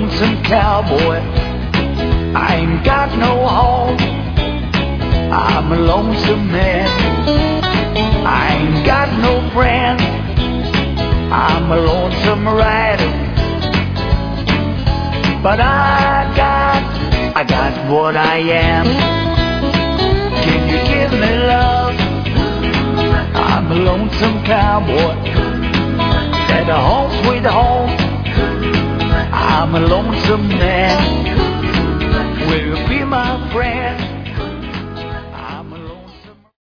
lonesome cowboy. I ain't got no home. I'm a lonesome man. I ain't got no friends. I'm a lonesome rider. But I got what I am. Can you give me love? I'm a lonesome cowboy. At a home sweet home, I'm a lonesome man. Will you be my friend?